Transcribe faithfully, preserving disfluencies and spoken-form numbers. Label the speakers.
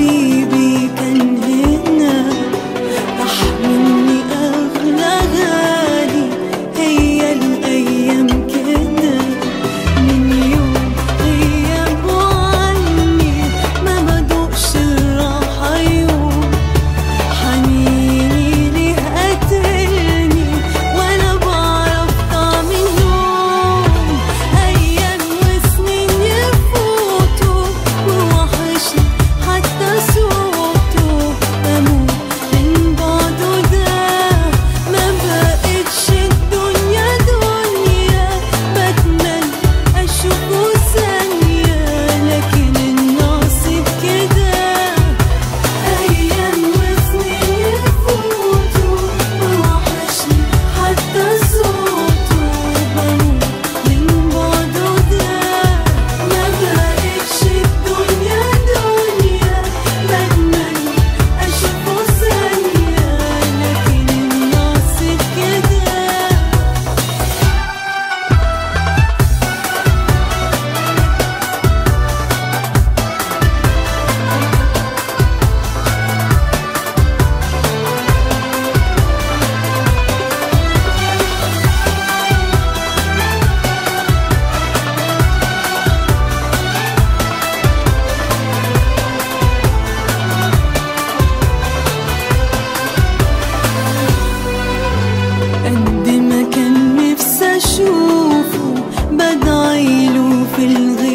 Speaker 1: حبيبي كان هنا راح مني أغلى غالي. هي الأيام كده من يوم غيابه عني ما بدوقش الراحة يوم. حنيني ليه قاتلني ولا بعرف طعم النوم. أيام وسنين يفوتوا ووحشني حتى صوته. بموت من بعده ده ما بقتش الدنيا دنيا. بتمنى أشوفه ثانية لكن النصيب كده. أيام وسنين يفوتوا ووحشني حتى صوته. بموت من بعده ده ما بقتش الدنيا دنيا. بتمنى أشوفه ثانية لكن النصيب كده. قد ما كان نفسي أشوفه بدعيله في الغيب